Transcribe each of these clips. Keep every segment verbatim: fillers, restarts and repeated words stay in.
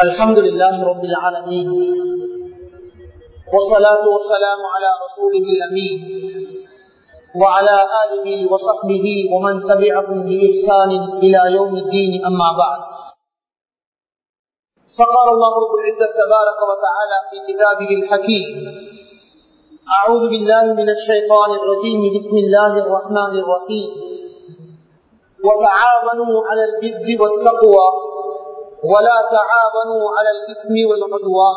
الحمد لله رب العالمين والصلاة والسلام على رسوله الأمين وعلى آله وصحبه ومن تبعهم بإحسان إلى يوم الدين أما بعد فقال الله رب العزة تبارك وتعالى في كتابه الحكيم أعوذ بالله من الشيطان الرجيم بسم الله الرحمن الرحيم وتعاونوا على البر والتقوى ولا تعاونوا على الإثم والعدوان.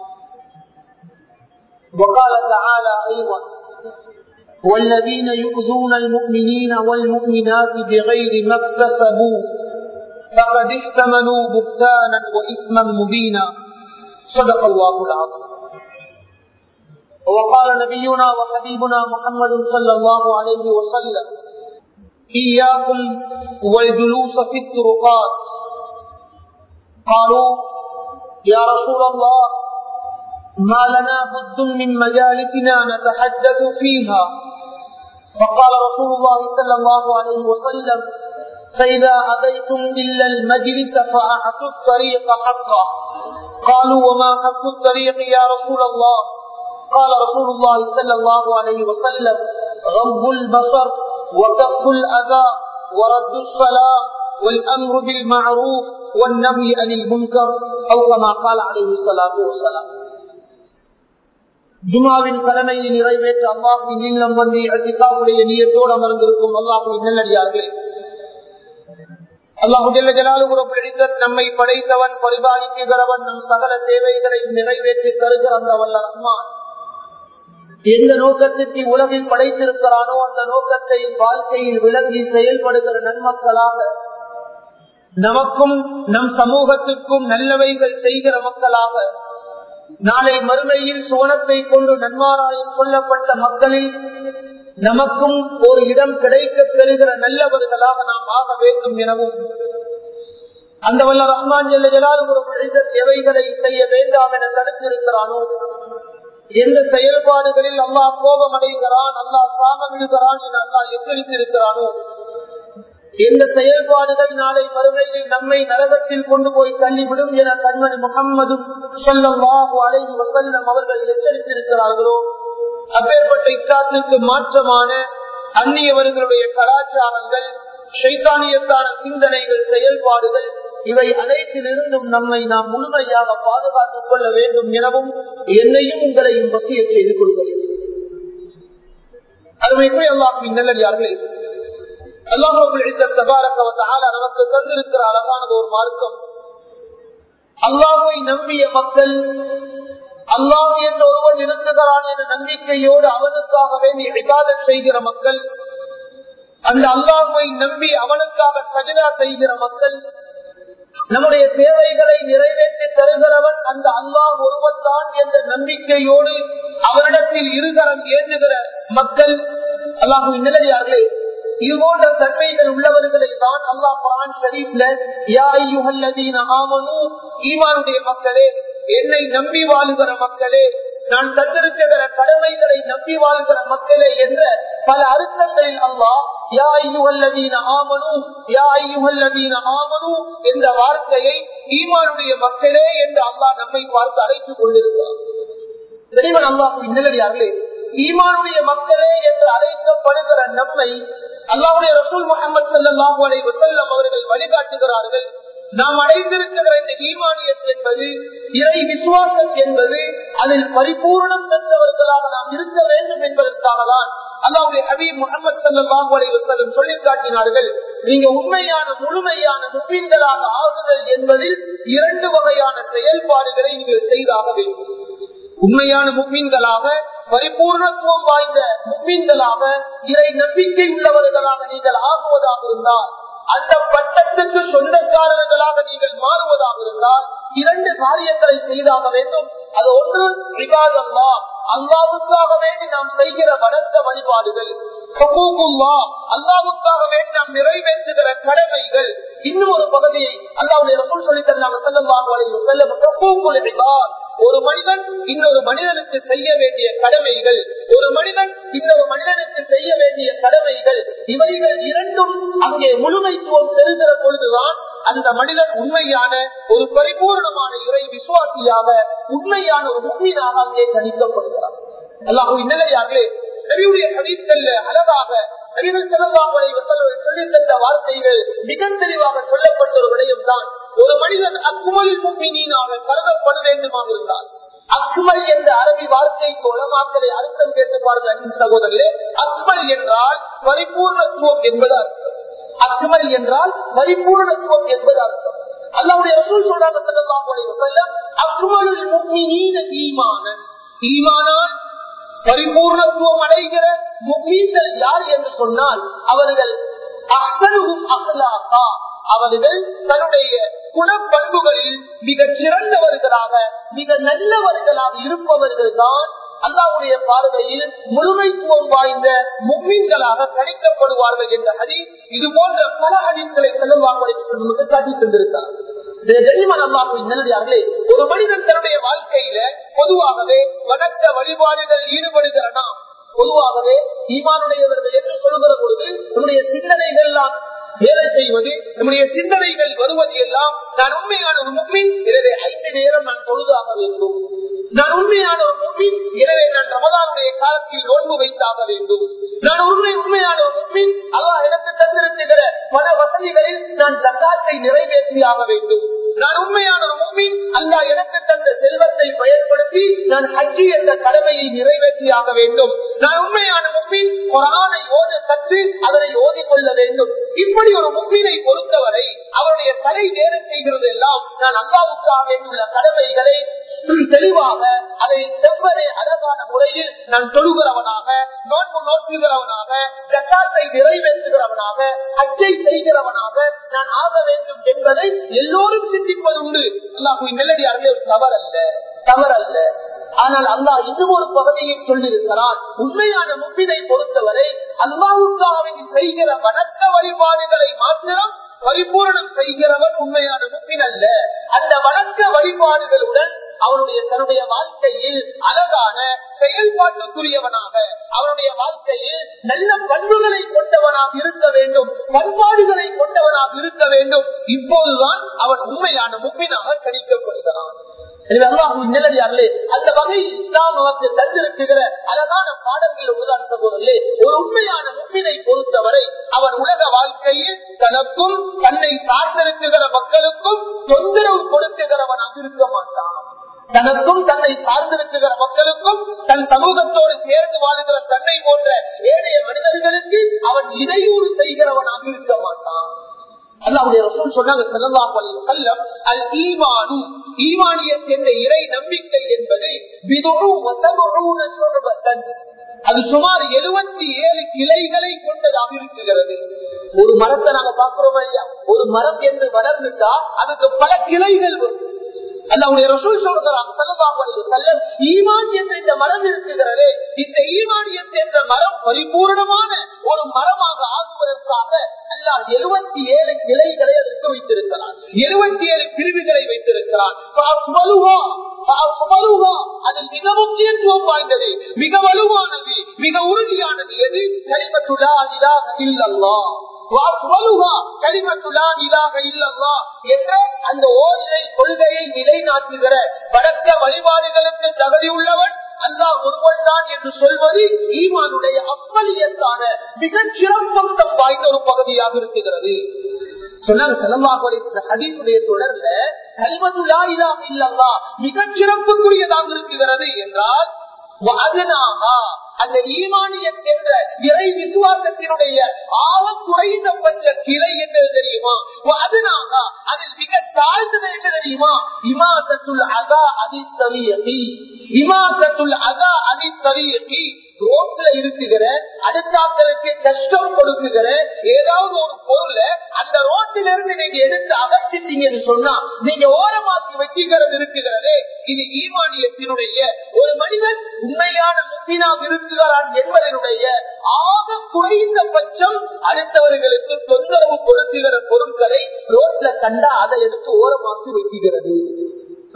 وقال تعالى أيضا والذين يؤذون المؤمنين والمؤمنات بغير ما اكتسبوا فقد احتملوا بهتانا وإثما مبينا. صدق الله العظيم. وقال نبينا وحبيبنا محمد صلى الله عليه وسلم إياكم والجلوس في الطرقات. قالوا يا رسول الله ما لنا بد من مجالسنا نتحدث فيها. فقال رسول الله صلى الله عليه وسلم فإذا أبيتم إلا المجلس فأعطوا الطريق حقا. قالوا وما حق الطريق يا رسول الله؟ قال رسول الله صلى الله عليه وسلم غض البصر وكف الأذى ورد السلام والأمر بالمعروف والنهي عن المنكر أو كما قال عليه الصلاة والسلام. ஜுமாவின் கடமையை நிறைவேற்ற அல்லாஹ்வின் இல்லம் வந்து இஅ்திகாஃபுடைய நியத்தோடு அமர்ந்திருக்கும் அல்லாஹ்வின் நல்லடியார்களே, அல்லாஹ் ஜல்ல ஜலாலுஹு ரப்பல் இஸ்ஸத் நம்மை படைத்தவன், பரிபாலிக்கிறவன், நம் சகல தேவைகளை நிறைவேற்றி தருகிற அந்த வல்ல ரஹ்மான் எந்த நோக்கத்திற்கு உலகில் படைத்திருக்கிறானோ அந்த நோக்கத்தை வாழ்க்கையில் விளங்கி செயல்படுகிற நன்மக்களாக நமக்கும் நம் சமூகத்திற்கும் நல்லவைகள் செய்கிற மக்களாக நாளை மறுமையில் சுவனத்தை கொண்டு நன்மாராயம் கொள்ளப்பட்ட மக்களில் நமக்கும் ஒரு இடம் கிடைக்க பெறுகிற நல்லவர்களாக நாம் ஆக வேண்டும் எனவும் அந்த வல்ல ரஹ்மான் ஜல்ல ஜலாலுஹு ரப்பல் இஸ்ஸத் எவைகளை செய்ய வேண்டாம் என தடுத்திருக்கிறானோ, எந்த செயல்பாடுகளில் அல்லாஹ் கோபம் அடைகிறான், அல்லாஹ் சாபமிடுகிறான் என அல்லாஹ் எச்சரித்திருக்கிறானோ, எந்த செயல்பாடுகள் நாளை மறுமையில் நம்மை நரகத்தில் கொண்டு போய் தள்ளிவிடும் என கண்மணி முஹம்மது ஸல்லல்லாஹு அலைஹி வஸல்லம் அவர்கள் எச்சரித்திருக்கிறார்களோ, அப்பேற்பட்ட இஸ்லாத்திற்கு மாற்றமான அந்நியவர்களுடைய கலாச்சாரங்கள், ஷைத்தானியத்தான சிந்தனைகள், செயல்பாடுகள் இவை அனைத்திலிருந்தும் நம்மை நாம் முழுமையாக பாதுகாத்துக் கொள்ள வேண்டும் எனவும் என்னையும் உங்களையும் வசிய செய்து கொள்கிறேன். அதுவே அல்லாஹ்வின் நல்லடியார்களே, அல்லாஹ் ரப்பல் இஸ்ஸத் தபாரக வ தஆலா நமக்கு தந்திருக்கிற அழகானது ஒரு மார்க்கம். அல்லாஹ்வை நம்பிய மக்கள், அல்லாஹ் என்ற ஒருவன் இருக்கிறான் என்ற நம்பிக்கையோடு அவனுக்காக வேண்டி இபாதத் செய்கிற மக்கள், அந்த அல்லாஹ்வை நம்பி அவனுக்காக சஜதா செய்கிற மக்கள், நம்முடைய தேவைகளை நிறைவேற்றி தருகிறவன் அந்த அல்லாஹ் ஒருவன் தான் என்ற நம்பிக்கையோடு அவரிடத்தில் இருகரம் ஏற்றுகிற மக்கள், அல்லாஹ்வின் நல்லடியார்களே, இது போன்ற தன்மைகள் உள்ளவர்களை தான் அல்லாஹ் குர்ஆன் ஷரீஃப்ல யா அய்யுஹல்லதீன ஆமனூ, ஈமானுடைய மக்களே, என்னை நம்பி வாழுகிற மக்களே, நான் தந்திருக்கிற கடமைகளை நம்பி வாழ்கிற மக்களே என்ற பல அர்த்தங்களில் அல்லாஹ் யா அய்யுஹல்லதீன ஆமனூ யா அய்யுஹல்லதீன ஆமனூ என்ற வார்த்தையை ஈமானுடைய மக்களே என்று அல்லாஹ் நம்மை பார்த்து அழைத்துக் கொண்டிருக்கிறார். தெளிவன் அல்லாஹ்வின் நல்லடியார்களே, ஈமானுடைய மக்களே என்று அழைக்கப்படுகிற நம்மை அல்லாஹ்வுடைய ரசூல் முஹம்மது ஸல்லல்லாஹு அலைஹி வஸல்லம் அவர்கள் வழிகாட்டுகிறார்கள். நாம் அடைந்திருக்கிற இந்த ஈமானியத் என்பது, இறை விசுவாசம் என்பது, அதில் பரிபூர்ணம் பெற்றவர்களாக நாம் இருக்க வேண்டும் என்பதற்காக தான் அல்லாஹ்வுடைய ஹபீப் முஹம்மது ஸல்லல்லாஹு அலைஹி வஸல்லம் சொல்லி காட்டினார்கள். நீங்க உண்மையான முழுமையான முஃமின்களாக ஆகுதல் என்பதில் இரண்டு வகையான செயல்பாடுகளை நீங்கள் செய்தாக வேண்டும். உண்மையான முஃமின்களாக, பரிபூர்ணத்துவம் வாய்ந்த முஃமின்களாக, இறை நம்பிக்கை உள்ளவர்களாக நீங்கள் ஆகுவதாக இருந்தால், அந்த பட்டத்துக்கு சொந்தக்காரர்களாக நீங்கள் மாறுவதாக இருந்தால் இரண்டு காரியங்களை செய்தாக வேண்டும். அது ஒன்று இபாதல்லாஹ், அல்லாஹ்வுக்காக வேண்டி நாம் செய்கிற வணக்க வழிபாடுகள், ஹுகூகுல்லாஹ், அல்லாஹ்வுக்காக வேண்டி நாம் நிறைவேற்றுகிற கடமைகள். இன்னும் ஒரு பகுதியை அல்லாஹ்வுடைய ரசூல் சொல்லித் தந்தாங்க ஸல்லல்லாஹு அலைஹி வஸல்லம், ஹுகூகுல் இபாத், ஒரு மனிதன் இன்னொரு மனிதனுக்கு செய்ய வேண்டிய கடமைகள், ஒரு மனிதன் இன்னொரு மனிதனுக்கு செய்ய வேண்டிய கடமைகள், இவைகள் இரண்டும் அங்கே முழுமைத்துவம் பெறுகிற பொழுதுதான் அந்த மனிதன் உண்மையான ஒரு பரிபூர்ணமான இறை விசுவாசியாக உண்மையான ஒரு முக்மீனாக அங்கே கணிக்கப்படுகிறார். அல்லாஹ்வின் நல்லடியார்களே, நபியுடைய ஹதீஸ்கள்ல அழகாக நபிகள் ஸல்லல்லாஹு அலைஹி வஸல்லம் சொல்லித் தந்த வார்த்தைகள் மிக தெளிவாக சொல்லப்பட்ட ஒரு விடயம் தான், ஒரு மனிதன் அக்மல் முஃமினீனாக கருதப்பட வேண்டுமாக இருந்தால், அக்மல் என்ற அரபி வார்த்தைக்கு உலமாக்களை அர்த்தம் கேட்டு பாருங்கள் அன்பின் சகோதரர்களே. அக்மல் என்றால் பரிபூர்ணத்துவம் என்பது அர்த்தம். அக்மல் என்றால் பரிபூர்ணத்துவம் என்பது அர்த்தம். அல்லாஹ்வுடைய ரசூல் சொல்றாங்க ஸல்லல்லாஹு அலைஹி வஸல்லம், அக்மலுல் முஃமினீன ஈமானன், ஈமானால் பரிபூர்ணத்துவம் அடைகிற முஃமின்கள் யார் என்று சொன்னால் அவர்கள் அஹ்ஸனுஹும் அக்லாகா, அவர்கள் தன்னுடைய குணப்பண்புகளில் மிக சிறந்தவர்களாக மிக நல்லவர்களாக இருப்பவர்கள் தான் அல்லாஹ்வுடைய பார்வையில் முழுமைத்துவம் வாய்ந்த முஃமின்களாக கணிக்கப்படுவார்கள் என்ற ஹதீஸ், இது போன்ற பல ஹதீஸ்களை ஸல்லல்லாஹு அலைஹி வஸல்லம் காட்டி தந்திருக்கிறார். ஒரு மனிதன் தன்னுடைய வாழ்க்கையில பொதுவாகவே வணக்க வழிபாடுகள் ஈடுபடுகிற நாம் பொதுவாகவே ஈமானுடையவர்கள் என்று சொல்லுகிற பொழுது நம்முடைய சிந்தனைகள் எல்லாம் வேலை செய்வது, நம்முடைய சிந்தனைகள் வருவது எல்லாம் நான் உண்மையான ஒரு முஃமின், எனவே ஐந்து நேரம் நான் தொழுதாக வேண்டும், நான் உண்மையான ஒரு முஃமின், எனவே நான் ரமலானுடைய காலத்தில் நோன்பு வைத்தாக வேண்டும், நான் உண்மை உண்மையான ஒரு முஃமின், அல்லாஹ் எனக்கு தந்திருக்கிற பல வசதிகளில் நான் ஜக்காத்தை நிறைவேற்றியாக வேண்டும், நான் உண்மையான ஒரு முஃமின், அல்லாஹ் எனக்கு தந்த செல்வத்தை பயன்படுத்தி நான் ஹஜ் என்ற கடமையை நிறைவேற்றியாக வேண்டும், நான் உண்மையான முஃமின், குர்ஆனை ஓத கற்று அதனை ஓதிக்கொள்ள வேண்டும். இப்படி ஒரு முஃமினை பொறுத்தவரை அவருடைய தலை வேலை செய்கிறது எல்லாம் நான் அல்லாஹ்வுக்காக வேண்டியுள்ள கடமைகளை தெளிவாக அதை செவ்வனே அழகான முறையில் நான் தொழுகிறவனாக, நோன்பு நோக்குகிறவனாக, ஜக்காத்தை நிறைவேற்றுகிறவனாக, ஹஜ்ஜை செய்கிறவனாக நான் ஆக வேண்டும் என்பதை எல்லோரும் சிந்திப்பது உண்டு. அல்லாஹ்வின் நல்லடியார்களே, ஒரு தவறல்ல தவறல்ல ஆனால் அல்லாஹ் இன்னும் ஒரு பகுதியை சொல்லியிருக்கிறான். உண்மையான முஃமினை பொறுத்தவரை அல்லாஹ்வுக்காக செய்கிற வணக்க வழிபாடுகளை மாத்திரம் பரிபூரணம் செய்கிறவன் உண்மையான முஃமின் அல்ல. அந்த வணக்க வழிபாடுகளுடன் அவனுடைய தன்னுடைய வாழ்க்கையில் அழகான செயல்பாட்டுக்குரியவனாக, அவனுடைய வாழ்க்கையில் நல்ல பண்புகளை கொண்டவனாக இருக்க வேண்டும், பண்பாடுகளை கொண்டவனாக இருக்க வேண்டும். இப்போதுதான் அவன் உண்மையான முஃமினாக கணிக்கப்படுகிறான். அந்த வகையில் இஸ்லாம் நமக்கு தந்திருக்கிற அழகான பாடங்கள் ஒன்றுதான் சகோதரர்களே. ஒரு உண்மையான முஃமினை பொறுத்தவரை அவன் உலக வாழ்க்கையில் தனக்கும் தன்னை சார்ந்திருக்கிற மக்களுக்கும் தொந்தரவு கொடுக்குகிறவனாக இருக்க மாட்டான். தனக்கும் தன்னை சார்ந்திருக்கிற மக்களுக்கும் தன் சமூகத்தோடு சேர்ந்து வாழுகிற தன்னை போன்ற ஏழைய மனிதர்களுக்கு அவன் இடையூறு செய்கிறவனாக இருக்க மாட்டான். அல்லாஹ்வுடைய ரசூல் சொன்னாங்க ஸல்லல்லாஹு அலைஹி வஸல்லம், அல் ஈமானு, ஈமானியத் என்ற இறை நம்பிக்கை என்பது பிதுஉ வ தபூன ஷுபத்தன், அது சுமார் எழுபத்தி ஏழு கிளைகளை கொண்டதாக இருக்கிறது. ஒரு மரத்தை நாங்க பாக்குறோமா இல்லையா? ஒரு மரம் என்று வளர்ந்துட்டா அதுக்கு பல கிளைகள் வரும். அல்லாஹ்வுடைய ரசூல் சொல்றாங்க ஸல்லல்லாஹு அலைஹி வஸல்லம், ஈமான் என்ற இந்த மரம் இருக்கிறதே, இந்த ஈமானியத் என்ற மரம் பரிபூர்ணமான ஒரு மரமாக ஆகுவதற்காக அல்லாஹ் எழுபத்தி ஏழு கிளைகளை அதற்கு வைத்திருக்கிறார், எழுபத்தி ஏழு பிரிவுகளை வைத்திருக்கிறார். அதில் மிக முக்கியத்துவம் வாய்ந்தது, மிக வலுவானது, மிக உறுதியானது எது? கலிமத்து லா இலாஹ இல்லல்லாஹ் என்ற அந்த ஓரிரை கொள்கையை நிலைநாட்டுகிற வடக்க வழிபாடுகளுக்கு தகுதி உள்ளவன் அல்லாஹ் ஒருவன் தான் என்று சொல்வது ஈமானுடைய அப்பலியத்தான மிக சிறப்பம்சம் வாய்ந்த ஒரு பகுதியாக இருக்கிறது. சொன்னாங்க ஸல்லல்லாஹு அலைஹி வஸல்லம் ஹதீஸுடைய தொடர்ல கலிமத்து லா இலாஹ இல்லல்லாஹ் மிக சிறப்புக்குரியதாக இருக்கிறது என்றால் அந்த ஈமானியத் என்ற இறை விசுவாசத்தினுடைய ஆழ குறைந்தபட்ச கிளை என்று தெரியுமா? அதனால அதில் மிக தாழ்ந்தது என்று தெரியுமா? இமாசத்துல் அதா அதித்தரியி, இமாசத்துல் அதா அதித்தரியி, ரோட்ல இருக்குகிற அடுத்தாக்களுக்கு கஷ்டம் கொடுக்குகிற ஏதாவது ஒரு பொருளை அந்த ரோட்டில இருந்து நீங்க எடுத்து அகற்றிட்டீங்கன்னு சொன்னா நீங்க ஓரமாக்கி வைக்கிறது இருக்குகிறது. இது ஈமானியத்தினுடைய ஒரு மனிதன் உண்மையான முஃமினாக இருக்கிறான் என்பதனுடைய ஆக குறைந்தபட்சம் அடுத்தவர்களுக்கு தொந்தரவு கொடுக்குகிற பொருட்களை ரோட்ல கண்டா அதை எடுத்து ஓரமாக்கி வைக்கிறது.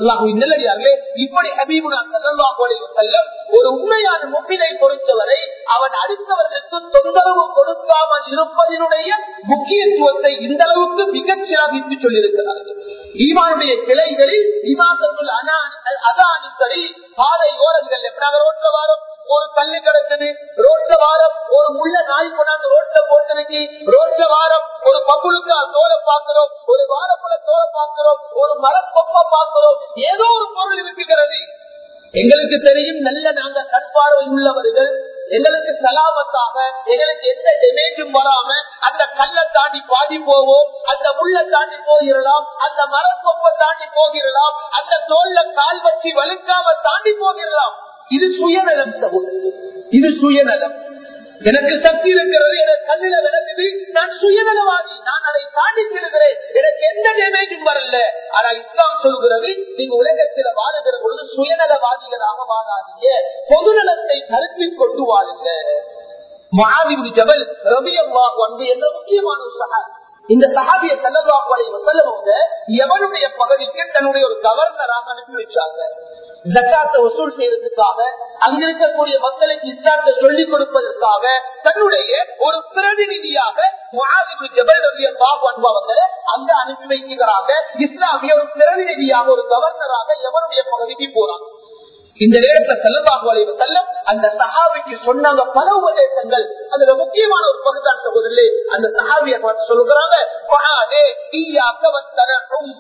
நல்லடியார்களே, இப்படி ஹபீபுனா ஸல்லல்லாஹு அலைஹி வஸல்லம் ஒரு உண்மையான முஃமினை பொறுத்தவரை அவன் அடுத்தவர்களுக்கு தொந்தரவு கொடுக்காமல் இருப்பதனுடைய முக்கியத்துவத்தை இந்த அளவுக்கு மிகச் சிறப்பித்து சொல்லியிருக்கிறார்கள். ஈமானுடைய கிளைகளில் இமாதத்துல் அதானிகளில் பாதை ஓரங்கள் எப்படாக ரோட்ல வாரம் ஒரு கல்லு கிடக்குது, ரோட்ல வாரம் ஒரு முள்ள நாய் கொண்டாந்து ரோட்ல போட்டிருக்கு, ரோட்ல வாரம் ஒரு பகுலுக்கா தோலை பார்க்கிறோம், ஒரு வாரப்புல தோலை பார்க்கிறோம், ஒரு மரப்பொப்ப பார்க்கிறோம், ஏதோ ஒரு பொருள் இருக்கிறது. எங்களுக்கு தெரியும் நல்ல நாங்க கண்பார்வை உள்ளவர்கள், எங்களுக்கு சலாமத்தாக எங்களுக்கு எந்த டேமேஜும் வராம அந்த கல்லை தாண்டி பாதி போவோம், அந்த முள்ள தாண்டி போகிறலாம், அந்த மரப்பொப்ப தாண்டி போகிறலாம், அந்த தோல்ல கால் வச்சு வலுக்காம தாண்டி போகிறலாம். இது சுயநலம் சகோதரி, இது சுயநலம். எனக்கு சக்தி இருக்கிறது, எனக்கு கண்ணில விளக்குது, நான் சுயநலவாதி, நான் அதை தாண்டி செல்கிறேன், எனக்கு எந்த டேமேஜும் வரல. ஆனா இஸ்லாம் சொல்கிறது, நீங்க உலகத்தில் வாழுகிற பொழுது சுயநலவாதிகளாக வாழாதீங்க, பொதுநலத்தை கருத்தில் கொண்டு வாழுங்க. முஆத் இப்னு ஜபல் ரலியல்லாஹு அன்ஹு என்ற முக்கியமான ஒரு சஹாபி. இந்த சஹாபியை ஸல்லல்லாஹு அலைஹி வஸல்லம் யமனுடைய பகுதிக்கு தன்னுடைய ஒரு கவர்னராக அனுப்பி வச்சாங்க. ஜக்காத்தை வசூல் செய்யறதுக்காக, அங்கிருக்கக்கூடிய மக்களுக்கு இஸ்லாத்தை சொல்லிக் கொடுப்பதற்காக தன்னுடைய ஒரு பிரதிநிதியாக முஆத் இப்னு ஜபல் ரலியல்லாஹு அன்ஹு அவர்களை அங்க அனுப்பி வைக்கிறாங்க. இஸ்லாமிய ஒரு பிரதிநிதியாக, ஒரு கவர்னராக யமனுடைய பகுதிக்கு போறாங்க. இந்த நேரத்தில் ஸல்லல்லாஹு அலைஹி வஸல்லம் அந்த சஹாபிக்கு சொன்னாங்க பல உபதேசங்கள். அதுல முக்கியமான ஒரு பகுதிதான் சகோதரர்களே, அந்த சஹாபியை பார்த்து சொல்லுகிறாங்க, முஆதே இய்யாக வத்தனஉம்,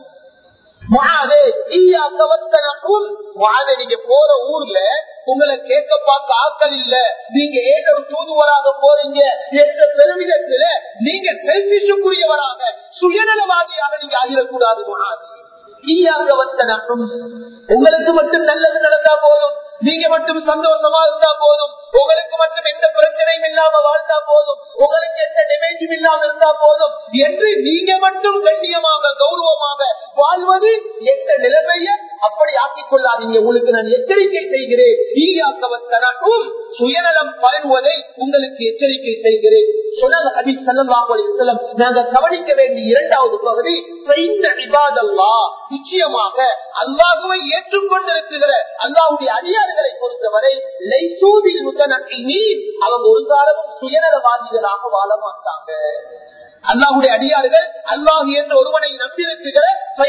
முஆதே இய்யாக வத்தனஉம், முஆதே நீங்க போற ஊர்ல உங்களை கேட்க பார்க்க ஆட்கள் இல்ல, நீங்க ஏதோ தூதுவராக போறீங்க என்ற பெருமிதத்துல நீங்க செல்பிஷுக்குரியவராக சுயநலவாதியாக நீங்க ஆகிடக்கூடாது. முஆதே இய்யாக வத்தனஉம், உங்களுக்கு மட்டும் நல்லது நடந்தா போதும், நீங்க மட்டும் சந்தோஷமா இருந்தா போதும், உங்களுக்கு மட்டும் எந்த பிரச்சனையும் இல்லாம வாழ்ந்தா போதும், உங்களுக்கு எந்த டேமேஜும் இல்லாம இருந்தா போதும் என்று நீங்க மட்டும் கண்ணியமாக கௌரவமாக வாழ்வது எந்த நிலைமைய அப்படி ஆக்கிக் கொள்ளாதீங்க. உங்களுக்கு நான் எச்சரிக்கை செய்கிறேன், ஈயாக்கவத்தனக்கும் சுயநலம் பரவுவதை உங்களுக்கு எச்சரிக்கை செய்கிறேன். சொன்னாங்க ஹபீப் ஸல்லல்லாஹு அலைஹி வஸல்லம், நாங்க கவனிக்க வேண்டிய இரண்டாவது பகுதி இபாதல்லாஹ், நிச்சயமாக அல்லாஹ்வை ஏற்றுக்கொண்டிருக்கிற அல்லாஹ்வுடைய அடியார்களை பொறுத்தவரை லைசூபில் முத்தனகிமீன், அவங்க ஒரு காலமும் சுயநலவாதிகளாக வாழ மாட்டாங்க. அல்லாஹ்வுடைய அடியார்கள் அல்லாஹ் என்ற ஒருவனை நம்பியிருக்கிற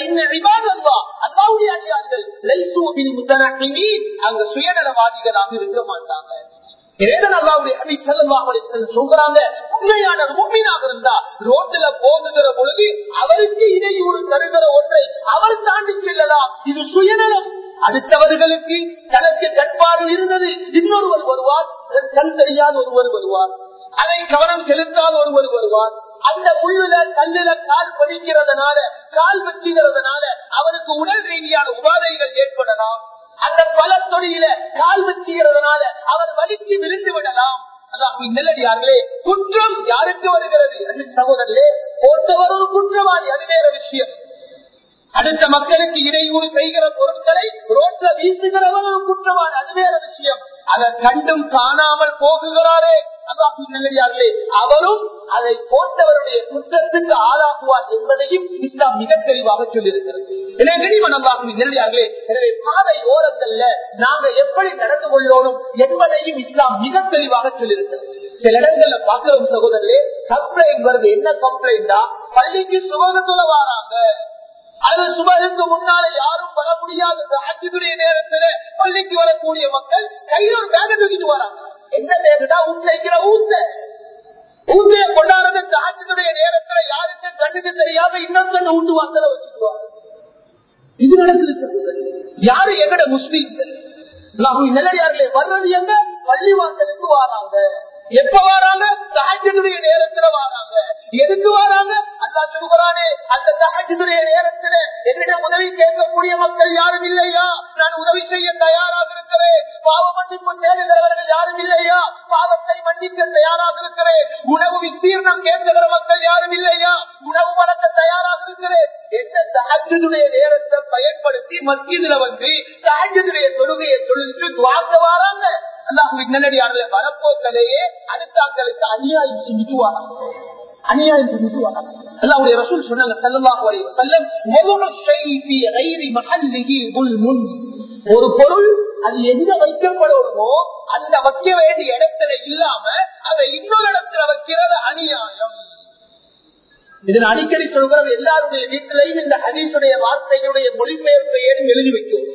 அல்லாஹ்வுடைய அடியார்கள் லைசூபில் முத்தனகிமீன், அங்க சுயநலவாதிகளாக இருக்க மாட்டாங்க. உண்மையான முஃமினாக இருந்தா ரோட்டில் போகுகிற பொழுது அவருக்கு இடையூறு தருகிற ஒன்றை அவர் தாண்டி செல்லலாம், இது சுயநலம். அடுத்தவர்களுக்கு தனக்கு கட்பாடு இருந்தது, இன்னொருவர் வருவார், கண் தெரியாத ஒருவர் வருவார், அதை கவனம் செலுத்தாத ஒருவர் வருவார். அந்த முள்ளுல கல்லுல கால் பதிக்கிறதுனால, கால் வச்சுகிறதுனால அவருக்கு உடல் ரீதியான உபாதைகள் ஏற்படலாம். அந்த பல தொழில கால் வச்சுகிறதுனால அவர் வலிக்கு விழுந்து விடலாம். நல்லடியார்களே, குற்றம் யாருக்கு வருகிறது? சகோதரர்களே, போட்டவர் ஒரு குற்றவாளி, அது வேற விஷயம். அடுத்த மக்களுக்கு இடையூறு செய்கிற பொருட்களை ரோட்ல வீசுகிறவர் ஒரு குற்றவாளி, அது வேற விஷயம். அதை கண்டும் காணாமல் போகுகிறாரே நல்லடியார்களே, அவரும் அதை போட்டவருடைய குற்றத்துக்கு ஆளாகுவார் என்பதையும் இஸ்லாம் மிக தெளிவாக சொல்லியிருக்கிறது. எனவே எனவே பாதை ஓரங்கள்ல நாங்க எப்படி நடந்து கொள்ளணும் என்பதையும் இஸ்லாம் மிக தெளிவாக சொல்லியிருக்கிறது. சில இடங்கள்ல பார்க்கிறோம் சகோதரர்களே, கம்ப்ளைண்ட் வருது. என்ன கம்ப்ளைண்டா? பள்ளிக்கு சுபகத்துல வராங்க, அது சுபகுக்கு முன்னால யாரும் வர முடியாத அச்சுடைய நேரத்துல பள்ளிக்கு வரக்கூடிய மக்கள் கையில் ஒரு பேக தூக்கிட்டு வராங்க. எந்த பேகுடா? ஊற்ற ஊத்த ஊத்தைய கொண்டாடுறதுக்கு ஆட்சியுடைய நேரத்துல யாருக்கு கண்ணுக்கு தெரியாம இன்னொரு ஊட்டு வாசல வச்சுக்குவாங்க. இது நடக்குது. யாரு எங்கட முஸ்லீம்கள் நல்லடியார்களே வர்றது எங்க? பள்ளி வாசலுக்கு வராங்க. எப்ப வராங்க? தஹஜ்ஜுடைய நேரத்துல வராங்க. எதுக்கு வராங்க? அல்லாஹ் சொல்றானே, அந்த தஹஜ்ஜுடைய நேரத்துல என்னிடம் உதவி கேட்கக்கூடிய மக்கள் யாரும் இல்லையா? நான் உதவி செய்ய தயாராக இருக்கிறேன். பாவ மன்னிப்பு தேடுகிறவர்கள் யாரும் இல்லையா? பாவத்தை மன்னிக்க தயாராக இருக்கிறேன். உணவு விஸ்தீர்ணம் கேட்கிற மக்கள் யாரும் இல்லையா? உணவு வழங்க தயாராக இருக்கிறேன். என்ன தஹஜ்ஜுடைய நேரத்தை பயன்படுத்தி மஸ்ஜிதுல வந்து தஹஜ்ஜுடைய தொழுகையை சொல்லிட்டு துஆக்க வராங்க. நல்லடியார்களே, வரப்போக்களையே அடுத்தாக்களுக்கு அநியாயம் செஞ்சுட்டு வராங்க. அநியாயம் செஞ்சுட்டு வராங்க. அல்லாஹ்வுடைய ரசூல் சொன்னாங்க ஸல்லல்லாஹு அலைஹி வஸல்லம் வதுஉ ஷைஇ ஃபீ கைரி மஹல்லிஹி ظلم. ஒரு பொருள் அது எங்க வைக்கப்படுமோ அந்த வைக்க வேண்டிய இடத்துல இல்லாம அதை இன்னொரு இடத்துல வைக்கிறது அநியாயம். இதன் அடிக்கடி சொல்கிறது எல்லாருடைய வீட்டிலையும் இந்த ஹதீஸுடைய வார்த்தைகளுடைய மொழிபெயர்ப்பை ஏன் எழுதி வைக்கும்.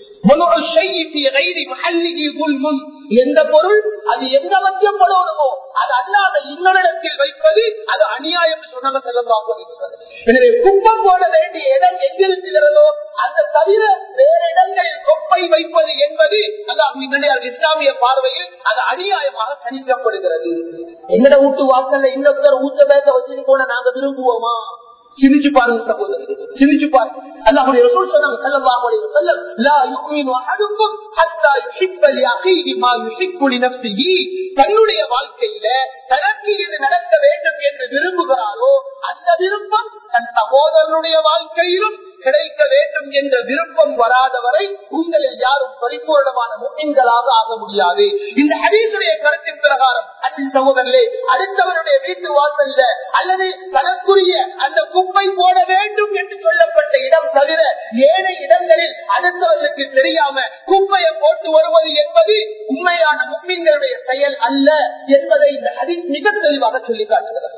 எந்த பொருள் அது எங்க வைக்கப்படணுமோ அது அல்லாத இன்னொரிடத்தில் வைப்பது அது அநியாயம் சொன்னாங்க ஸல்லல்லாஹு அலைஹி வஸல்லம். எனவே குப்பை போட வேண்டிய இடம் எங்க இருக்கிறதோ அந்த தவிர வேற இடங்களில் குப்பை வைப்பது என்பது அல்லாஹ் இஸ்லாமிய பார்வையில் அது அநியாயமாக கணிக்கப்படுகிறது. எங்கட வீட்டு வாசல்ல இன்னொருத்தர் ஊத்த பேச வச்சுட்டு போன நாங்க விரும்புவோமா? சிந்திச்சு பாருங்க சகோதரர், சிந்திச்சு பாருங்க. அல்லாஹ்வுடைய ரசூல் சொன்னாங்க ஸல்லல்லாஹு அலைஹி வஸல்லம் லா யுமினு அஹதுக்கும் ஹத்தா யுஹிப்ப லிஅஹீஹி மா யுஹிப்பு லினஃப்ஸிஹி. தன்னுடைய வாழ்க்கையில தனக்கு எது நடக்க வேண்டும் என்று விரும்புகிறாரோ அந்த விருப்பம் தன் சகோதரனுடைய வாழ்க்கையிலும் கிடைக்க வேண்டும் என்ற விருப்பம் வராதவரை உங்களில் யாரும் பரிபூர்ணமான முஃமின்களாக ஆக முடியாது. இந்த ஹதீஸுடைய கருத்தின் பிரகாரம் அன்பின் சகோதரர்களே, அடுத்தவருடைய வீட்டு வாசல்ல அல்லது தனக்குரிய அந்த குப்பை போட வேண்டும் என்று சொல்லப்பட்ட இடம் தவிர ஏழை இடங்களில் அடுத்தவர்களுக்கு தெரியாம குப்பையை போட்டு வருவது என்பது உண்மையான முஃமின்களுடைய செயல் அல்ல என்பதை இந்த ஹதீஸ் மிக தெளிவாக சொல்லி காட்டுகிறது.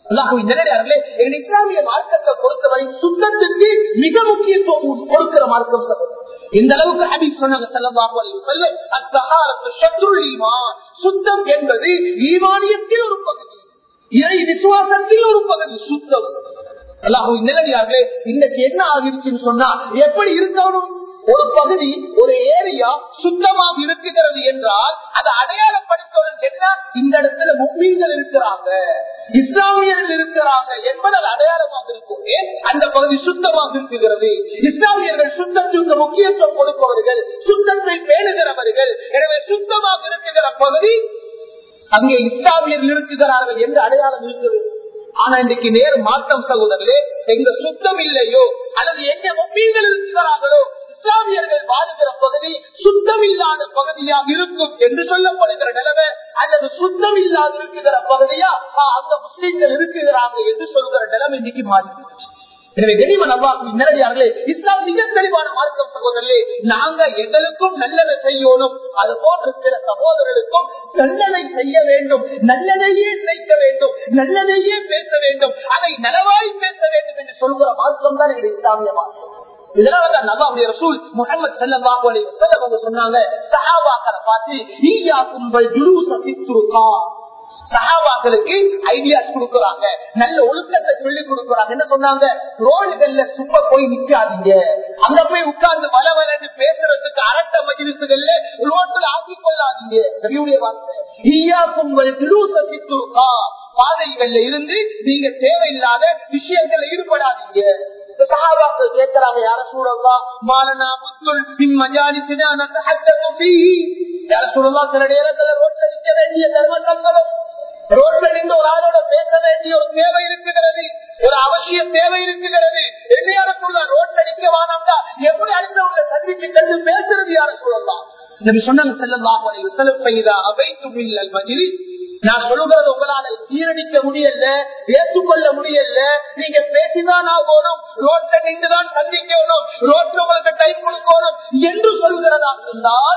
இஸ்லாமிய மார்க்கத்தை பொறுத்தவரை சுத்தத்துக்கு மிக முக்கியத்துவம் கொடுக்கிற மார்க்கம் இந்த அளவுக்கு ஹதீஸ் சொன்னாங்க ஸல்லல்லாஹு அலைஹி வஸல்லம் அத்-தஹாரத்து ஷத்ருல் ஈமான். சுத்தம் என்பது ஈமானியத்தில் ஒரு பகுதி, இறை விசுவாசத்தில் ஒரு பகுதி சுத்தம். அல்லாஹ்வின் நல்லடியார்களே, இன்னைக்கு என்ன ஆகிருச்சுன்னு சொன்னா எப்படி இருக்கணும்? ஒரு பகுதி ஒரு ஏரியா சுத்தமாக இருக்குகிறது என்றால் அதை அடையாளப்படுத்துவது என்ன? இந்த இடத்துல முஸ்லிம்கள் இருக்கிறாங்க, இஸ்லாமியர்கள் இருக்கிறாங்க என்பது அது அடையாளமாக இருக்கும். ஏன் அந்த பகுதி சுத்தமாக இருக்குகிறது? இஸ்லாமியர்கள் சுத்தத்துக்கு முக்கியத்துவம் கொடுப்பவர்கள், சுத்தத்தை பேணுகிறவர்கள். எனவே சுத்தமாக இருக்குகிற பகுதி அங்கே இஸ்லாமியர்கள் இருக்கிறார்கள் என்று அடையாளம் இருக்கிறது. ஆனா இன்றைக்கு நேர் மாற்றம் சகோதரர்களே, எங்க சுத்தம் இல்லையோ அல்லது எங்க முஸ்லிம்கள் இருக்கிறார்களோ இஸ்லாமியர்கள் வாழுகிற பகுதி சுத்தம் இல்லாத பகுதியாக இருக்கும் என்று சொல்லப்படுகிற நிலைமை, அல்லது சுத்தம் இல்லாத இருக்கிற பகுதியா அந்த முஸ்லிம்கள் இருக்கிறாங்க என்று சொல்கிற நிலைமை இன்னைக்கு மாறி. எனவே கனிமன் அல்லாஹ்வின் நேரடியார்களே, இஸ்லாம் மிக தெளிவான மார்க்கம் சகோதரர்களே. நாங்க எங்களுக்கும் நல்லதை செய்யணும், அது போன்ற சில சகோதரர்களுக்கும் நல்லதை செய்ய வேண்டும், நல்லதையே நினைக்க வேண்டும், நல்லதையே பேச வேண்டும், அதை நலவாய் பேச வேண்டும் என்று சொல்கிற மார்க்கம் தான் எங்களுடைய இஸ்லாமிய மார்க்கம். இதனாலதான் நபியுடைய ரசூல் முஹம்மது ஸல்லல்லாஹு அலைஹி வஸல்லம் அவங்க சொன்னாங்க, சஹாபாக்களை பார்த்து ஈயாக்கும் வல் ஜுலூஸ ஃபித்ருகா. சஹாபாக்களுக்கு ஐடியாஸ் கொடுக்கறாங்க, நல்ல ஒழுக்கத்தை சொல்லி கொடுக்கறாங்க. என்ன சொன்னாங்க? ரோடுகள்ல சும்மா போய் நிக்காதீங்க, அங்க போய் உட்கார்ந்து வள வளன்னு பேசுறதுக்கு அரட்ட மஜ்லிஸ்கள்ல ரோட்ல ஆக்கி கொள்ளாதீங்க. நபியுடைய வார்த்தை ஈயாக்கும் வல் ஜுலூஸ ஃபித்ருகா. பாதைகள்ல இருந்து நீங்க தேவையில்லாத விஷயங்கள்ல ஈடுபடாதீங்க. சஹாபாக்கள் கேட்கிறாங்க, யார சூழல்லாம் மாலனா புத்துல் பின் மஜாலிசினா நதஹத்தது ஃபீஹி. யார சூழல்லாம் சில நேரத்துல ரோட்ல நிக்க வேண்டிய தர்மசங்கடம், ரோட்ல நின்று ஒரு ஆளோட பேச வேண்டிய ஒரு தேவை இருக்குகிறது, ஒரு அவசிய தேவை இருக்குகிறது. என்ன யார சூழலாம் ரோட்ல நிக்க வானாம்டா எப்படி அடுத்தவங்களை சந்திச்சு கண்டு பேசுறது? யார சூழல்லாம் நபி சொன்னாங்க ஸல்லல்லாஹு அலைஹி வஸல்லம் ஃபைதா அபைதும் மினல் மஜ்லிஸ். நான் சொல்லுகிறது உங்களால ஜீரணிக்க முடியல, ஏற்றுக்கொள்ள முடியல, நீங்க பேசிதான் ஆகணும், ரோட்ல நின்றுதான் சந்திக்கணும், ரோட்ல உங்களுக்கு டைம் கொடுக்கணும் என்று சொல்கிறதா இருந்தால்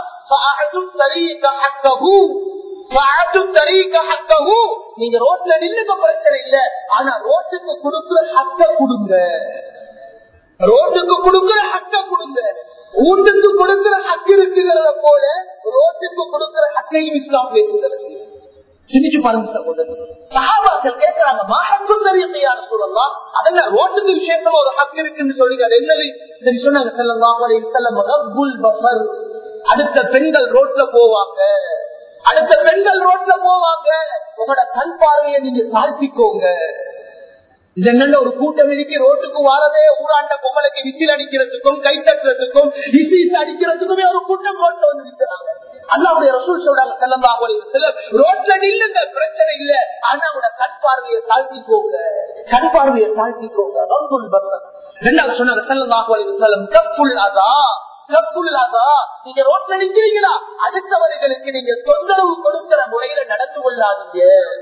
நீங்க ரோட்ல நில்லுங்க, பிரச்சனை இல்ல. ஆனா ரோட்டுக்கு கொடுக்கிற ஹக்க கொடுங்க, ரோட்டுக்கு கொடுக்கிற ஹக்க கொடுங்க. வீட்டுக்கு கொடுக்கிற ஹக்கு இருக்குகிறத போல ரோட்டுக்கு கொடுக்கிற ஹக்கையும் இஸ்லாம் பேசுகிறது. சிந்திச்சு பாருங்க சகோதரர். சஹாபாக்கள் கேட்கிறாங்க, மாஹக்கும் தெரியாத சொல்லலாம், அதெல்லாம் ரோட்டுக்கு விசேஷமா ஒரு ஹக்கு இருக்குன்னு சொல்லி அது என்னது சொன்னாங்க ஸல்லல்லாஹு அலைஹி வஸல்லம் ரப்புல் பஸர். அடுத்த பெண்கள் ரோட்ல போவாங்க, அடுத்த பெண்கள் ரோட்ல போவாங்க, உங்களோட கண் பார்வையை நீங்க தாழ்த்திக்கோங்க. இது என்னென்ன ஒரு கூட்டம் இருக்கு, ரோட்டுக்கு வாரதே ஊராண்ட பொங்கலுக்கு விசில் அடிக்கிறதுக்கும் கை தட்டுறதுக்கும் இசி அடிக்கிறதுக்குமே ஒரு கூட்டம் ரோட்ல வந்து நிற்கிறாங்க. அல்லாஹ்வுடைய ரசூல் சொல்றாங்க ஸல்லல்லாஹு அலைஹி வஸல்லம், ரோட்ல நில்லுங்க, பிரச்சனை இல்ல, ஆனா உங்களோட கண் பார்வையை தாழ்த்திக்கோங்க, கண் பார்வையை தாழ்த்திக்கோங்க. ரப்புல் பஸர். ரெண்டாவது சொன்னாங்க ஸல்லல்லாஹு அலைஹி வஸல்லம் கஃபுல் அதா. கஃபுல் அதா, நீங்க ரோட்ல நிக்கிறீங்களா, அடுத்தவர்களுக்கு நீங்க தொந்தரவு கொடுக்கிற முறையில நடந்து கொள்ளாதீங்க.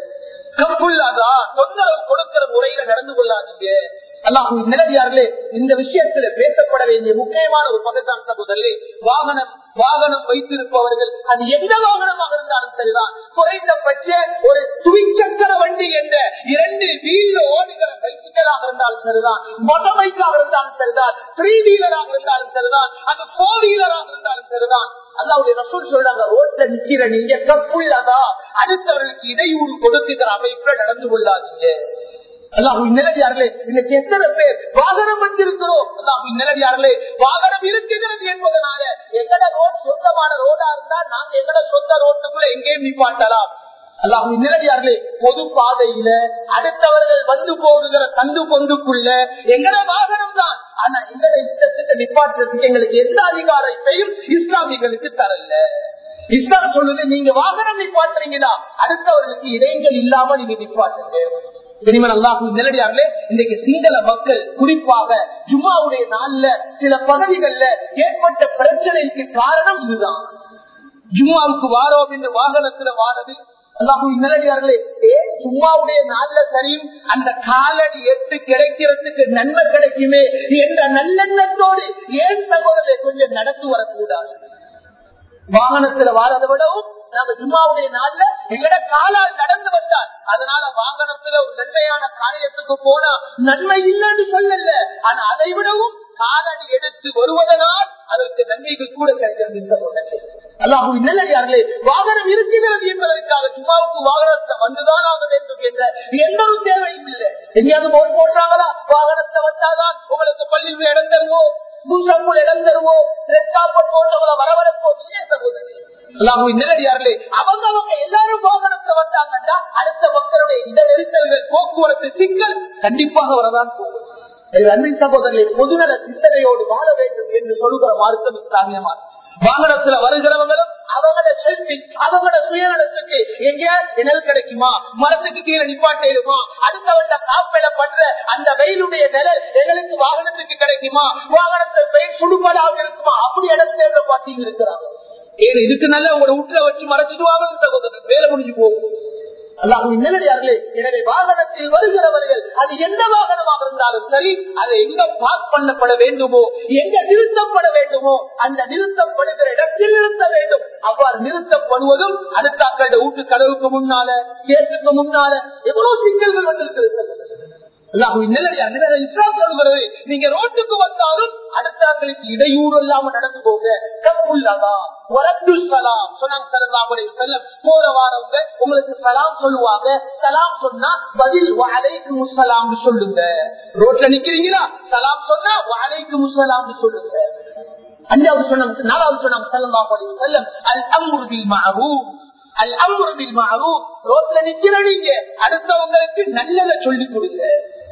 கப்புல்லாதா தொந்தரவு கொடுக்கிற முறையில நடந்து கொள்ளாதீங்க. அல்லாஹ்வின் நல்லடியார்களே, இந்த விஷயத்துல பேசப்பட வேண்டிய முக்கியமான ஒரு பகுதிதான் சகோதரர்களே, வாகனம் வாகனம் வைத்திருப்பவர்கள் அது எந்த வாகனமாக இருந்தாலும் சரிதான், குறைந்தபட்ச ஒரு துவிச்சக்கர வண்டி என்ற இரண்டு வீல் ஓடுகிற பைசிக்கலாக இருந்தாலும் சரிதான், மொட்டர் பைக்காக இருந்தாலும் சரிதான், த்ரீ வீலராக இருந்தாலும் சரிதான், அது போர் வீலராக இருந்தாலும் சரிதான். அல்லாஹ்வுடைய ரசூல் சொல்றாங்க, ரோட்ல நிக்கிற நீங்க கப்புள்ளதா அடுத்தவர்களுக்கு இடையூறு கொடுக்குகிற அமைப்புல நடந்து கொள்ளாதீங்க. அல்லாஹ்வின் நல்லடியார்களே, இன்னைக்கு எத்தனை பேர் வாகனம் வச்சிருக்கிறோம். அல்லாஹ்வின் நல்லடியார்களே, வாகனம் இருக்கிறது என்பதனால எங்கட ரோட் சொந்தமான ரோடா இருந்தா நாங்க எங்கட சொந்த ரோட்டுக்குள்ள எங்கேயும் நிப்பாட்டலாம். அல்லாஹ்வின் நல்லடியார்களே, பொது பாதையில அடுத்தவர்கள் வந்து போகுகிற தந்து பொந்துக்குள்ள எங்கட வாகனம் தான். ஆனா எங்கட இஷ்டத்துக்கு நிப்பாட்டுறதுக்கு எங்களுக்கு எந்த அதிகாரத்தையும் இஸ்லாமிகளுக்கு தரல. இஸ்லாம் சொல்லுது, நீங்க வாகனம் நிப்பாட்டுறீங்களா அடுத்தவர்களுக்கு இடைஞ்சல் இல்லாம நீங்க நிப்பாட்டுங்க. நல்லடியார்களே, இன்றைக்கு சிங்கள மக்கள் குறிப்பாக ஜும்மாவுடைய நாள்ல சில பகுதிகளில் ஏற்பட்ட பிரச்சனைக்கு காரணம் இதுதான். ஜும்மாவுக்கு வாரோம் என்று வாகனத்துல வாரது அல்லாஹ்வின் நல்லடியார்களே, ஏன் ஜும்மாவுடைய நாள்ல சரியும் அந்த காலடி எட்டு கிடைக்கிறதுக்கு நன்மை கிடைக்குமே என்ற நல்லெண்ணத்தோடு ஏன் சகோதரரை கொஞ்சம் நடத்து வரக்கூடாது? வாகனத்துல வாரதை விடவும் நாங்க ஜும்மாவுடைய நாள்ல எங்கட காலால் நடந்து வந்தால் அதனால வாகனத்துல ஒரு நன்மையான காரியத்துக்கு போனா நன்மை இல்லைன்னு சொல்லல. ஆனா அதை விடவும் காலடி எடுத்து வருவதனால் அதற்கு நன்மைகள் கூட கிடைக்கிறது. அல்லாஹ்வின் நல்லடியார்களே, வாகனம் இருக்கிறது என்பதற்காக ஜும்மாவுக்கு வாகனத்தை வந்துதான் ஆக வேண்டும் என்ற எந்த ஒரு தேவையும் இல்லை. எங்கேயாவது போர் போடுறாங்களா, வாகனத்தை வந்தாதான் உங்களுக்கு பள்ளியில் இடம் தருவோம், முன்சப்புள் இடம் தருவோம், போன்றவங்களை வரவழைப்போம். இல்லையே சகோதரி, அல்லாஹ்வின் நல்லடியார்களே, அவங்க அவங்க எல்லாரும் வாகனத்தை வந்தாங்கன்னா அடுத்த மக்களுடைய இந்த நெரிசல்கள் போக்குவரத்து சிக்கல் கண்டிப்பாக வரதான் போகும். அன்பின் சகோதரர்களை, பொதுநல சிந்தனையோடு வாழ வேண்டும் என்று சொல்லுகிற மார்க்கம் இஸ்லாமிய மார்க்கம். வாகனத்துல வருகிறவங்களும் அவங்களோட செல்வி அவங்களோட சுயநலத்துக்கு எங்க நிழல் கிடைக்குமா, மரத்துக்கு கீழே நிப்பாட்டேருமா, அடுத்தவண்ட காப்பில பற்ற அந்த வெயிலுடைய நிழல் எங்களுக்கு வாகனத்துக்கு கிடைக்குமா, வாகனத்தை பெயின் சுடுபடாக இருக்குமா, அப்படி இடத்துல பாத்தீங்க இருக்கிறாங்க. ஏன் இதுக்கு நல்ல உங்களோட வீட்டுல வச்சு மறைச்சிடுவாங்க சகோதரர், வேலை முடிஞ்சு போகும். அல்லாஹ்வின் நல்லடியார்களே, எனவே வாகனத்தில் வருகிறவர்கள் அது எந்த வாகனமாக இருந்தாலும் சரி, அதை எங்க பார்க் பண்ணப்பட வேண்டுமோ, எங்க நிறுத்தப்பட வேண்டுமோ அந்த நிறுத்தப்படுகிற இடத்தில் நிறுத்த வேண்டும். அவ்வாறு நிறுத்தப்படுவதும் அடுத்தாக்கள வீட்டு கதவுக்கு முன்னால கேட்டுக்கு முன்னால எவ்வளவு சிக்கல்கள் வந்திருக்கிறது. அல்லாஹ்வின் நல்லடியார்களே, இஸ்லாம் சொல்கிறது, நீங்க ரோட்டுக்கு வந்தாலும் அடுத்தாக்களுக்கு இடையூறு இல்லாம நடந்து போங்க. கப்புல்லதா வரத்துல் சலாம் சொன்னாங்க ஸல்லல்லாஹு அலைஹி வஸல்லம். போற வாரவங்க உங்களுக்கு சலாம் சொல்லுவாங்க, சலாம் சொன்னா பதில் வஅலைக்கும் ஸலாம் சொல்லுங்க. ரோட்ல நிக்கிறீங்களா, சலாம் சொன்னா வஅலைக்கும் ஸலாம் சொல்லுங்க. அஞ்சாவது சொன்னாங்க, நாலாவது சொன்னாங்க ஸல்லல்லாஹு அலைஹி வஸல்லம், அல் அம்ரு பில் மஅரூஃப் அல் அம்ரு பில் மஅரூஃப். ரோட்ல நிக்கிற நீங்க அடுத்தவங்களுக்கு நல்லதை சொல்லி கொடுங்க.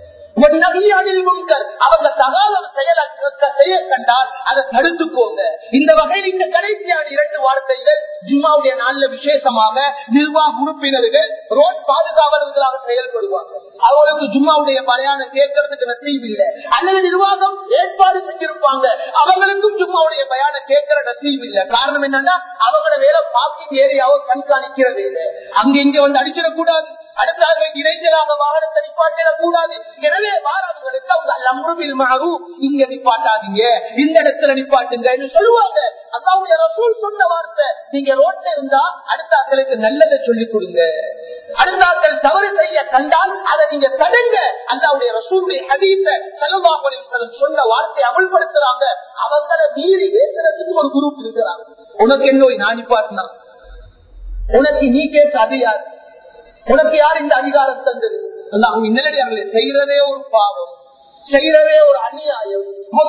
அவங்க தகாத செயல் கண்டால் அதை தடுத்து போங்க. இந்த வகையில் இந்த கடைசியான இரண்டு வார்த்தைகள் ஜும்மாவுடைய நாள்ல விசேஷமாக நிர்வாக உறுப்பினர்கள் ரோட் பாதுகாவலர்களாக செயல்படுவாங்க. அவங்களுக்கு ஜும்மாவுடைய பயானை கேட்கறதுக்கு நசீப் இல்லை, அல்லது நிர்வாகம் ஏற்பாடு செஞ்சிருப்பாங்க, அவங்களுக்கும் ஜும்மாவுடைய பயானை கேட்கிற நசீப் இல்லை. காரணம் என்னன்னா அவங்களோட வேலை பார்க்கிங் ஏரியாவை கண்காணிக்கிறது இல்லை. அங்க இங்க வந்து அடிச்சிடக்கூடாது, அடுத்த இடைஞ்சலாக வாகனத்தை நிப்பாட்டிடக் கூடாது. எனவே வாரவங்களுக்கு அவங்க அம்ருபில் மஅரூஃப், இங்க நிப்பாட்டாதீங்க, இந்த இடத்துல நிப்பாட்டுங்க சொல்லுவாங்க. அல்லாஹ்வுடைய ரசூல் சொன்ன வார்த்தை, நீங்க ரோட்ல இருந்தா அடுத்த ஆட்களுக்கு நல்லதை சொல்லிக் கொடுங்க, அடுத்த ஆட்கள் தவறு செய்ய கண்டால் அதை நீங்க தடுங்க. அல்லாஹ்வுடைய ரசூலுடைய ஹதீஸை ஸல்லல்லாஹு அலைஹி வஸல்லம் சொன்ன வார்த்தையை அமல்படுத்துறாங்க. அவங்கள மீறி பேசுறதுக்கு ஒரு குரூப் இருக்கிறாங்க. உனக்கு என்ன நான் நிப்பாட்டினா, உனக்கு நீ கேட்க அது யார், உனக்கு யார் இந்த அதிகாரம் தந்தது? அல்லாஹ்வின் நல்லடியார்களே, செய்யறதே ஒரு பாவம், செய்யறதே ஒரு அநியாயம்.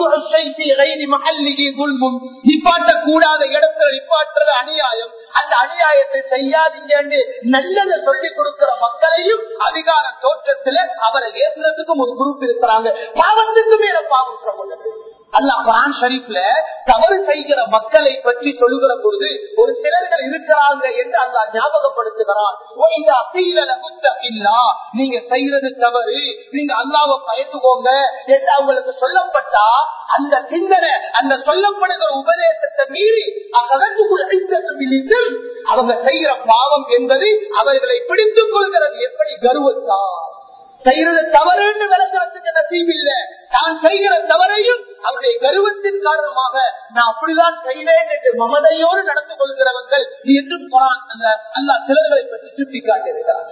நிப்பாட்ட கூடாத இடத்துல நிப்பாட்டுறது அநியாயம். அந்த அநியாயத்தை செய்யாதீங்க நல்லதை சொல்லிக் கொடுக்கிற மக்களையும் அதிகார தோற்றத்துல அவரை ஏற்றுறதுக்கும் ஒரு குரூப் இருக்கிறாங்க. பாவத்துக்கு மேல பாவம் சொல்லுது. அல்லாஹ் குர்ஆன் ஷரீஃப்ல தவறு செய்கிற மக்களை பற்றி சொல்லுகிற பொழுது ஒரு சிலர்கள் இருக்கிறாங்க என்று அல்லாஹ் ஞாபகப்படுத்துகிறான். நீங்க செய்யறது தவறு, நீங்க அல்லாஹ்வை பயந்துக்கோங்க என்று அவங்களுக்கு சொல்லப்பட்டா அந்த சிந்தனை, அந்த சொல்லப்படுகிற உபதேசத்தை மீறி அவங்க செய்கிற பாவம் என்பது அவர்களை பிடித்துக் கொள்கிறது. எப்படி கர்வத்தால் செய்யறது தவறு என்று விளக்கிறதுக்கு நசீப் இல்லை. தான் செய்கிற தவறையும் அவருடைய கர்வத்தின் காரணமாக நான் அப்படிதான் செய்வேன் என்று மமதையோடு நடந்து கொள்கிறவர்கள் என்றும் அல்லாஹ் சிலர்களை பற்றி சுட்டி காட்டியிருக்கிறார்.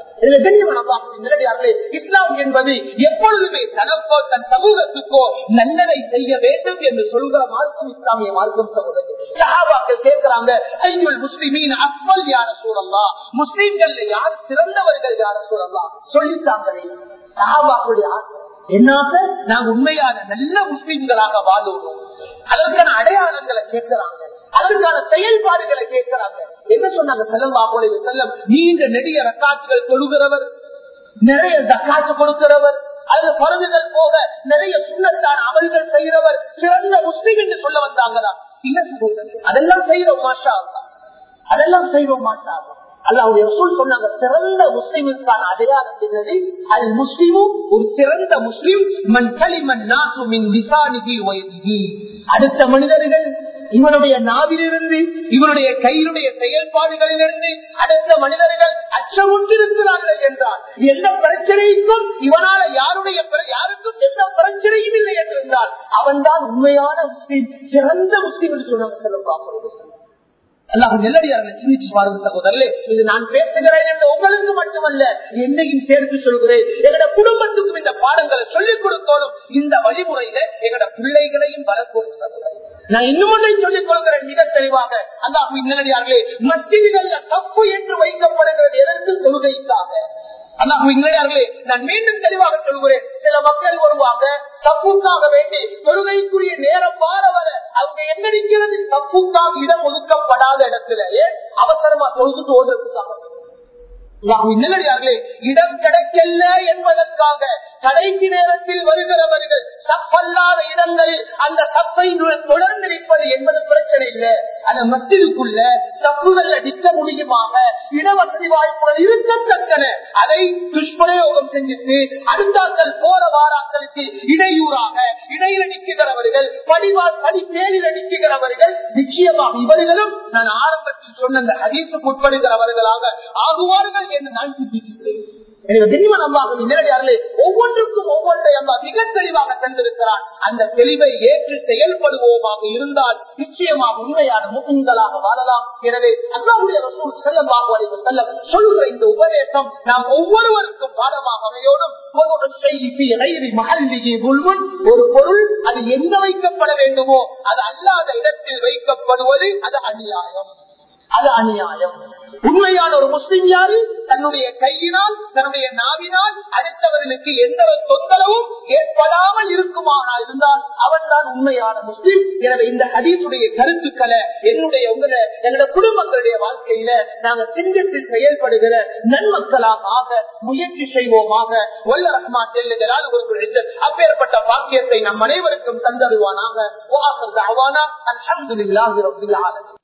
இஸ்லாம் என்பது எப்பொழுதுமே தனக்கோ தன் சமூகத்துக்கோ நல்லதை செய்ய வேண்டும் என்று சொல்கிற மார்க்கம் இஸ்லாமிய மார்க்கம். சஹாபாக்கள் கேட்கிறாங்க, ஐயுல் முஸ்லிமீன் அஃபல் யா ரசூலல்லாஹ், முஸ்லிம்கள் யார் சிறந்தவர்கள் யா ரசூலல்லாஹ் சொல்லித்தாங்களே. சஹாபாக்களுடைய ஆசை என்னாக நாங்க உண்மையான நல்ல முஸ்லிம்களாக வாழணும். அதற்கான அடையாளங்களை கேட்கிறாங்க, அதற்கான செயல்பாடுகளை கேட்கிறாங்க. என்ன சொன்னாங்க ஸல்லல்லாஹு அலைஹி வஸல்லம்? நீண்ட நெடிய ரக்காத்துகள் தொழுகிறவர், நிறைய ஜக்காத்து கொடுக்கிறவர், அது பருவுகள் போக நிறைய சுன்னத்தான அமல்கள் செய்கிறவர் சிறந்த முஸ்லிம் என்று சொல்ல வந்தாங்களா? இல்ல சகோதரர், அதெல்லாம் செய்யறோம் மாஷா அல்லாஹ், அதெல்லாம் செய்வோம் மாஷா அல்லாஹ். அல்லாஹ்வுடைய ரசூல் சொன்னாங்க, சிறந்த முஸ்லிமுக்கான அடையாளம் என்னது? அல் முஸ்லிமு, ஒரு சிறந்த முஸ்லிம் மன் கலிமன் நாசு மின் லிசானிஹி வ யதிஹி, அடுத்த மனிதர்கள் இவனுடைய நாவிலிருந்து இவனுடைய கையினுடைய செயல்பாடுகளிலிருந்து அடுத்த மனிதர்கள் அச்சமுற்றிருக்கிறார்கள் என்றால், எந்த பிரச்சனைக்கும் இவனால யாருடைய யாருக்கும் எந்த பிரச்சனையும் இல்லை என்றிருந்தால் அவன் தான் உண்மையான முஸ்லிம், சிறந்த முஸ்லிம் என்று சொன்னாங்க. அல்லாஹ் நல்லடியார்களை சிந்திச்சு பாருங்க சகோதரர்களே. இது நான் பேசுகிறேன் என்று உங்களுக்கு மட்டுமல்ல, என்னையும் சேர்த்து சொல்கிறேன். எங்களோட குடும்பத்துக்கும் இந்த பாடங்களை சொல்லிக் கொடுக்கணும். இந்த வழிமுறையில எங்களோட பிள்ளைகளையும் வரப்போகும் சகோதரர். நான் இன்னும் ஒன்றை சொல்லிக் கொள்கிறேன் மிக தெளிவாக. அல்லாஹ் நல்லடியார்களே, மஸ்ஜிதுகள்ல தப்பு என்று வைக்கப்படுகிறது எதற்கு? தொழுகைக்காக. அல்லாஹ் நல்லடியார்களே, நான் மீண்டும் தெளிவாக சொல்கிறேன். சில மக்கள் வருவாங்க தப்புக்காக வேண்டி, தொழுகைக்குரிய நேரம் வார வர அவங்க என்ன நிற்கிறது? தப்புக்காக இடம் ஒதுக்கப்படாத இடத்திலேயே அவசரமா தொழுதுட்டு ஓடுறதுக்காக. இடம் கிடைக்கல என்பதற்காக கடைசி நேரத்தில் வருகிறவர்கள் தப்பல்லாத இடங்களில் அந்த தப்பை தொடர்ந்து நிற்பது என்பது பிரச்சனை இல்லை. அந்த மஸ்ஜிதுக்குள்ள தப்புகள் அடிக்க முடியுமாக இடவசதி வாய்ப்புகள் இருக்கத்தக்கன அதை துஷ்பிரயோகம் செஞ்சுட்டு அடுத்தாக்கள் போற வாராக்களுக்கு இடையூறாக இடையில நிற்கிறவர்கள், படிவா படி மேலில் நிற்கிறவர்கள் நிச்சயமாக இவர்களும் நான் ஆரம்பத்தில் சொன்ன அந்த ஹதீஸுக்கு உட்படுகிறவர்களாக ஆகுவார்கள் என்று நான் சிந்திக்கிறேன். ஒவ்வொன்றுக்கும் ஒவ்வொன்றை மிக தெளிவாக தந்திருக்கிறான். அந்த தெளிவை ஏற்று செயல்படுவோமாக இருந்தால் நிச்சயமாக உண்மையான முகங்களாக வாழலாம். எனவே அல்லாஹ்வுடைய ரசூல் ஸல்லல்லாஹு அலைஹி வஸல்லம் சொல்லுகிற இந்த உபதேசம் நாம் ஒவ்வொருவருக்கும் பாடமாக அமையோடும். ஒரு பொருள் அது எங்க வைக்கப்பட வேண்டுமோ அது அல்லாத இடத்தில் வைக்கப்படுவது அது அநியாயம், அது அநியாயம். உண்மையான ஒரு முஸ்லிம் யாரு? தன்னுடைய கையினால் தன்னுடைய நாவினால் அடுத்தவர்களுக்கு எந்த ஒரு தொந்தரவும் ஏற்படாமல் இருக்குமானால் இருந்தால் அவன் தான் உண்மையான முஸ்லிம். எனவே இந்த ஹதீஸுடைய கருத்துக்களை என்னுடைய உங்களை எங்களுடைய குடும்பங்களுடைய வாழ்க்கையில நாங்கள் சிந்தித்து செயல்படுகிற நன்மக்களாக ஆக முயற்சி செய்வோமாக. வல்ல ரஹ்மான் ஜல்லல் ஒரு அப்பேற்பட்ட பாக்கியத்தை நம் அனைவருக்கும் தந்தருவானாக. அல்ஹம்துலில்லாஹி ரப்பில் ஆலமீன்.